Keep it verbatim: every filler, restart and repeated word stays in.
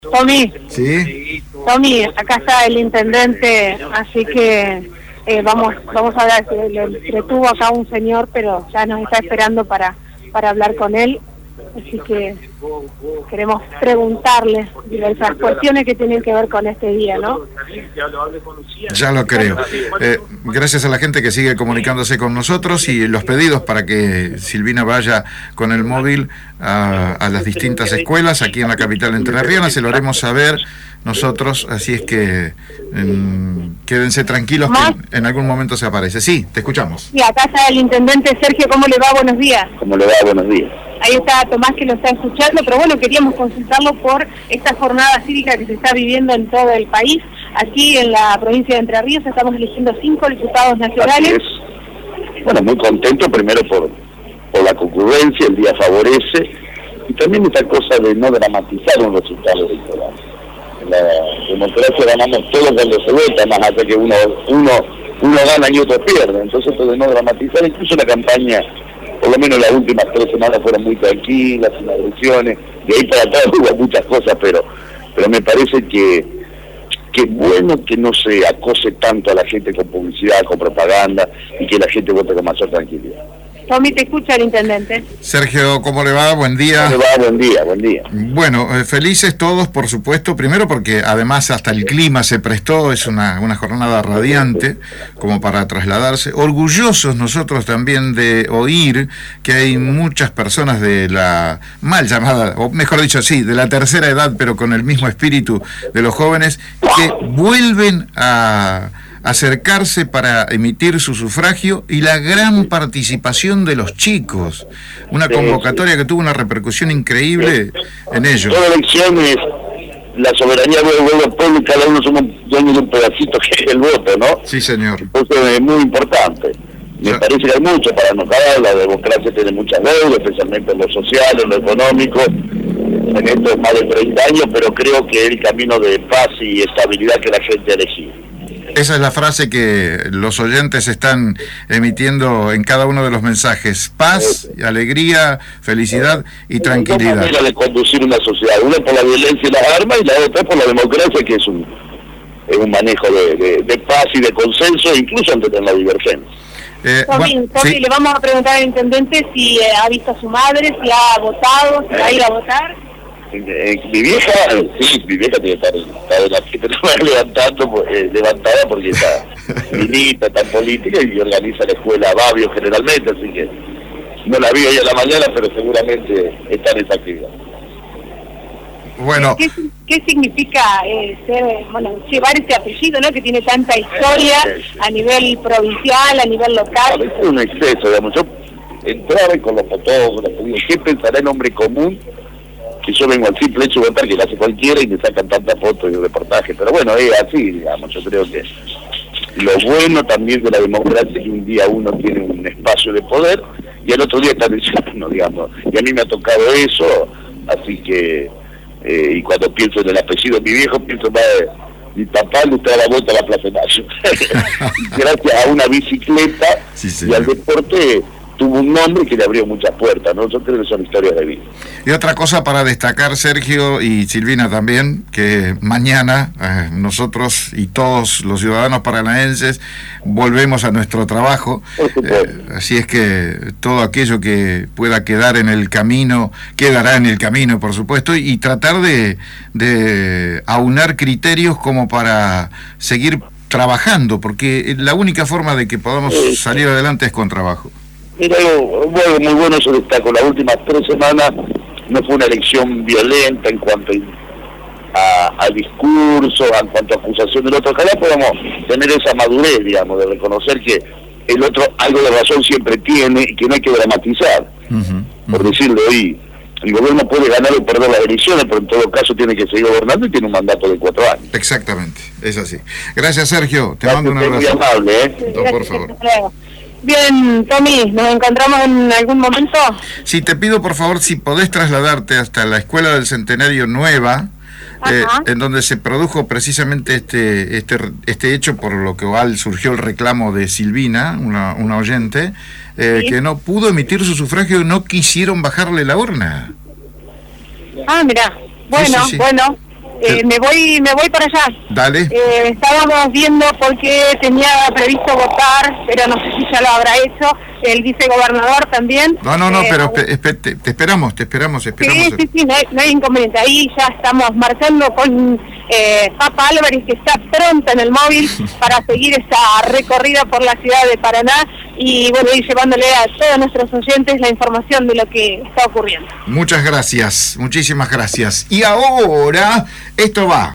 Tommy, ¿Sí? Tommy, acá está el intendente, así que eh, vamos vamos a hablar. Le retuvo acá un señor, pero ya nos está esperando para para hablar con él, así que queremos preguntarle diversas cuestiones que tienen que ver con este día, ¿no? Ya lo creo. Eh, gracias a la gente que sigue comunicándose con nosotros y los pedidos para que Silvina vaya con el móvil a, a las distintas escuelas aquí en la capital entrerriana, se lo haremos saber nosotros, así es que en, quédense tranquilos que en algún momento se aparece. Sí, te escuchamos. Sí, acá está el intendente Sergio, ¿cómo le va? Buenos días. ¿Cómo le va? Buenos días. Ahí está Tomás que lo está escuchando, pero bueno, queríamos consultarlo por esta jornada cívica que se está viviendo en todo el país. Aquí en la provincia de Entre Ríos estamos eligiendo cinco diputados nacionales. Así es. Bueno, muy contento primero por, por la concurrencia, el día favorece, y también esta cosa de no dramatizar un resultado electoral. En la democracia ganamos todos cuando se vota, más allá que uno, uno, uno gana y otro pierde. Entonces esto de no dramatizar, incluso la campaña, por lo menos las últimas tres semanas fueron muy tranquilas, sin agresiones, de ahí para atrás hubo muchas cosas, pero pero me parece que que es bueno que no se acose tanto a la gente con publicidad, con propaganda, y que la gente vote con mayor tranquilidad. Tommy, te escucha el intendente. Sergio, ¿cómo le va? Buen día. ¿Cómo le va? Buen día, buen día. Bueno, eh, felices todos, por supuesto, primero porque además hasta el clima se prestó, es una, una jornada radiante como para trasladarse. Orgullosos nosotros también de oír que hay muchas personas de la mal llamada, o mejor dicho, sí, de la tercera edad, pero con el mismo espíritu de los jóvenes, que vuelven a acercarse para emitir su sufragio, y la gran participación de los chicos, una convocatoria que tuvo una repercusión increíble en ellos. Toda elección es la soberanía del pueblo y cada uno somos dueños de un pedacito que es el voto, ¿no? Sí, señor. Entonces es muy importante. Me parece que hay mucho para anotar, la democracia tiene muchas deudas, especialmente en lo social, en lo económico, en estos más de treinta años, pero creo que es el camino de paz y estabilidad que la gente ha elegido. Esa es la frase que los oyentes están emitiendo en cada uno de los mensajes: paz, alegría, felicidad y tranquilidad. Hay dos maneras de conducir una sociedad, una por la violencia y las armas, y la otra por la democracia, que es un, es un manejo de, de, de paz y de consenso, incluso antes de la divergencia. Eh, Tommy, bueno, Tommy, sí. Le vamos a preguntar al intendente si eh, ha visto a su madre, si ha votado, si va a ir a votar. Eh, mi vieja, sí, mi vieja tiene que estar, está de la que te levantando, eh, levantada porque está milita, está en política y organiza la escuela Babio generalmente, así que no la vi hoy a la mañana, pero seguramente está en esa actividad. Bueno, ¿Qué, qué significa eh, ser, bueno, llevar ese apellido, ¿no? Que tiene tanta historia a nivel provincial, a nivel local? Es un exceso, digamos. Yo entraba con los fotógrafos, digo, ¿qué pensará el hombre común? Que yo vengo al simple hecho de votar, que lo hace cualquiera y me sacan tantas fotos y reportajes, pero bueno, es así, digamos. Yo creo que lo bueno también de la democracia es que un día uno tiene un espacio de poder y el otro día está diciendo, digamos, y a mí me ha tocado eso, así que, eh, y cuando pienso en el apellido de mi viejo, pienso más de mi papá le da la vuelta a la Plaza de Mayo. Gracias a una bicicleta sí, y al deporte tuvo un nombre que le abrió muchas puertas, ¿no? Yo creo que son historias de vida. Y otra cosa para destcar, Sergio y Silvina también, que mañana eh, nosotros y todos los ciudadanos paranaenses volvemos a nuestro trabajo, eh, así es que todo aquello que pueda quedar en el camino, quedará en el camino, por supuesto, y, y tratar de, de aunar criterios como para seguir trabajando, porque la única forma de que podamos salir adelante es con trabajo. Mira, bueno, muy bueno eso destaco. Las últimas tres semanas no fue una elección violenta en cuanto a, a discurso, en cuanto a acusación del otro. Ojalá podamos tener esa madurez, digamos, de reconocer que el otro algo de razón siempre tiene y que no hay que dramatizar. Uh-huh, uh-huh. Por decirlo hoy, el gobierno puede ganar o perder las elecciones, pero en todo caso tiene que seguir gobernando y tiene un mandato de cuatro años. Exactamente, es así. Gracias, Sergio. Te Gracias, mando un abrazo. Muy amable, ¿eh? No, por favor. Bien, Tommy, ¿nos encontramos en algún momento? Sí, te pido por favor si podés trasladarte hasta la Escuela del Centenario Nueva, eh, en donde se produjo precisamente este este este hecho, por lo cual surgió el reclamo de Silvina, una, una oyente, eh, ¿sí? que no pudo emitir su sufragio y no quisieron bajarle la urna. Ah, mirá, bueno, sí, sí, sí. bueno. Eh, me voy me voy para allá. Dale. Eh, estábamos viendo porque tenía previsto votar, pero no sé si ya lo habrá hecho, el vicegobernador también. No, no, no, eh, pero espe- espe- te, te esperamos, te esperamos, esperamos. Sí, sí, sí, no hay, no hay inconveniente. Ahí ya estamos marchando con eh, Papa Álvarez, que está pronta en el móvil para seguir esta recorrida por la ciudad de Paraná y bueno, ir llevándole a todos nuestros oyentes la información de lo que está ocurriendo. Muchas gracias, muchísimas gracias. Y ahora, esto va.